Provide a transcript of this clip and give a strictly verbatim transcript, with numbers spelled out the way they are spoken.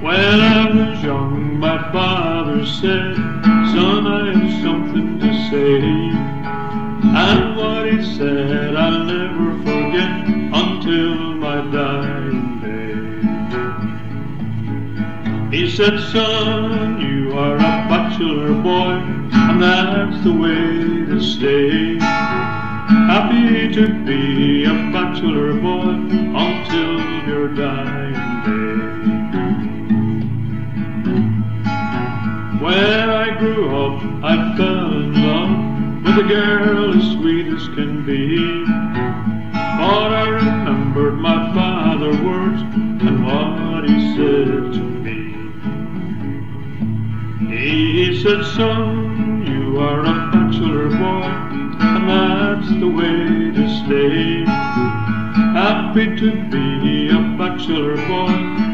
When I was young, my father said, "Son, I have something to say." And what he said I'll never forget until my dying day. He said, "Son, you are a bachelor boy, and that's the way to stay. Happy to be a bachelor boy until your dying day." When I grew up, I fell in love with a girl as sweet as can be. But I remembered my father's words and what he said to me. He said, "Son, you are a bachelor boy, and that's the way to stay. Happy to be a bachelor boy